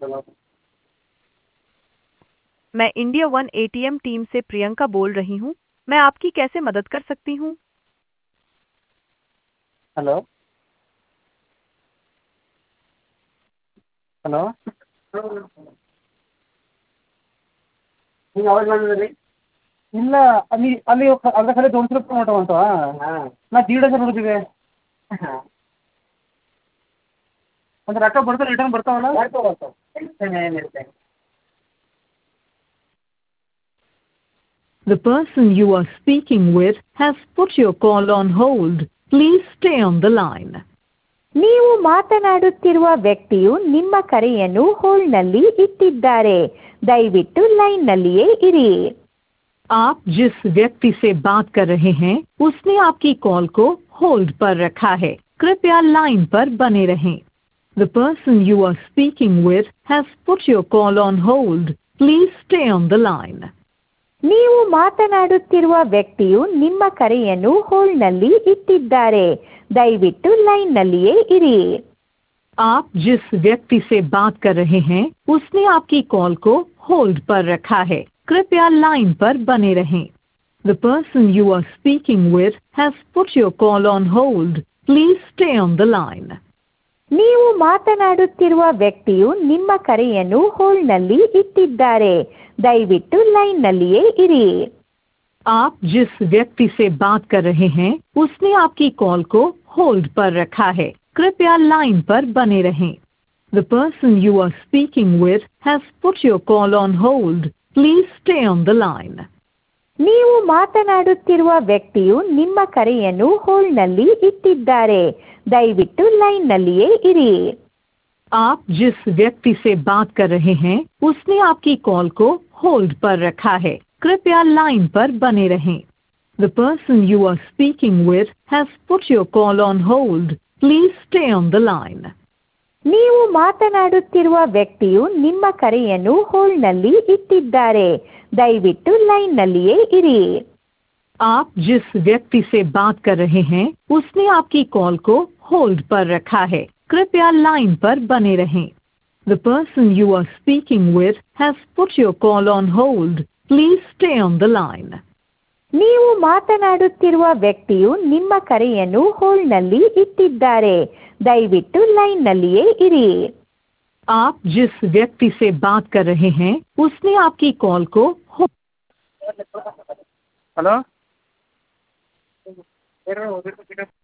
मैं India one ATM team से प्रियंका बोल रही हूँ। मैं आपकी कैसे मदद कर सकती हूँ? ಹಲೋ ಹಲೋ ನೀವು ಯಾವಾಗ ಮಾಡಿದ್ರಿ? ಇಲ್ಲ ಅಲ್ಲಿ ಅಲ್ಲಿ ಅರ್ಧ ಕಡೆ 200 ರೂಪಾಯಿ ಮಾಡವಂತ ನಾ 1.5 ನೋಡಿದ್ದೀವಿ. ಒಂದು ರೊಕ್ಕ ಬರ್ತಾರೆ ರಿಟರ್ನ್ ಬರ್ತಾವಲ್ಲ. The person you are speaking with has put your call on hold. Please stay on the line. ನೀವು ಮಾತನಾಡುತ್ತಿರುವ ವ್ಯಕ್ತಿಯು ನಿಮ್ಮ ಕರೆಯನ್ನು ಹೋಲ್ಡ್ನಲ್ಲಿ ಇಟ್ಟಿದ್ದಾರೆ. ದಯವಿಟ್ಟು ಲೈನ್ನಲ್ಲಿಯೇ ಇರಿ. आप जिस व्यक्ति से बात कर रहे हैं उसने आपकी कॉल को होल्ड पर रखा है. कृपया लाइन पर बने रहें. The person you are speaking with has put your call on hold. Please stay on the line. ನೀವು ಮಾತನಾಡುತ್ತಿರುವ ವ್ಯಕ್ತಿಯು ನಿಮ್ಮ ಕರೆಯನ್ನು ಹೋಲ್ಡ್ನಲ್ಲಿ ಇಟ್ಟಿದ್ದಾರೆ. ದಯವಿಟ್ಟು ಲೈನ್ನಲ್ಲಿಯೇ ಇರಿ. आप जिस व्यक्ति से बात कर रहे हैं उसने आपकी कॉल को होल्ड पर रखा है. कृपया लाइन पर बने रहें. The person you are speaking with has put your call on hold. Please stay on the line. ನೀವು ಮಾತನಾಡುತ್ತಿರುವ ವ್ಯಕ್ತಿಯು ನಿಮ್ಮ ಕರೆಯನ್ನು ಹೋಲ್ಡ್ನಲ್ಲಿ ಇಟ್ಟಿದ್ದಾರೆ. ದಯವಿಟ್ಟು ಲೈನ್ನಲ್ಲಿಯೇ ಇರಿ. आप जिस व्यक्ति से बात कर रहे हैं उसने आपकी कॉल को होल्ड पर रखा है. कृपया लाइन पर बने रहें. The person you are speaking with has put your call on hold. Please stay on the line. ನೀವು ಮಾತನಾಡುತ್ತಿರುವ ವ್ಯಕ್ತಿಯು ನಿಮ್ಮ ಕರೆಯನ್ನು ಹೋಲ್ಡ್ನಲ್ಲಿ ಇಟ್ಟಿದ್ದಾರೆ. ದಯವಿಟ್ಟು ಲೈನ್ನಲ್ಲಿಯೇ ಇರಿ. आप जिस व्यक्ति से बात कर रहे हैं उसने आपकी कॉल को होल्ड पर रखा है. कृपया लाइन पर बने रहें. The person you are speaking with has put your call on hold. Please stay on the line. ನೀವು ಮಾತನಾಡುತ್ತಿರುವ ವ್ಯಕ್ತಿಯು ನಿಮ್ಮ ಕರೆಯನ್ನು ಹೋಲ್ಡ್ನಲ್ಲಿ ಇಟ್ಟಿದ್ದಾರೆ. ದಯವಿಟ್ಟು ಲೈನ್ನಲ್ಲಿಯೇ ಇರಿ. आप जिस व्यक्ति से बात कर रहे हैं उसने आपकी कॉल को होल्ड पर रखा है. कृपया लाइन पर बने रहें. The person you are speaking with has put your call on hold. Please stay on the line. ನೀವು ಮಾತನಾಡುತ್ತಿರುವ ವ್ಯಕ್ತಿಯು ನಿಮ್ಮ ಕರೆಯನ್ನು ಹೋಲ್ಡ್ನಲ್ಲಿ ಇಟ್ಟಿದ್ದಾರೆ. ದಯವಿಟ್ಟು ಲೈನ್ನಲ್ಲಿಯೇ ಇರಿ. आप जिस व्यक्ति से बात कर रहे हैं उसने आपकी कॉल को ಹಲೋ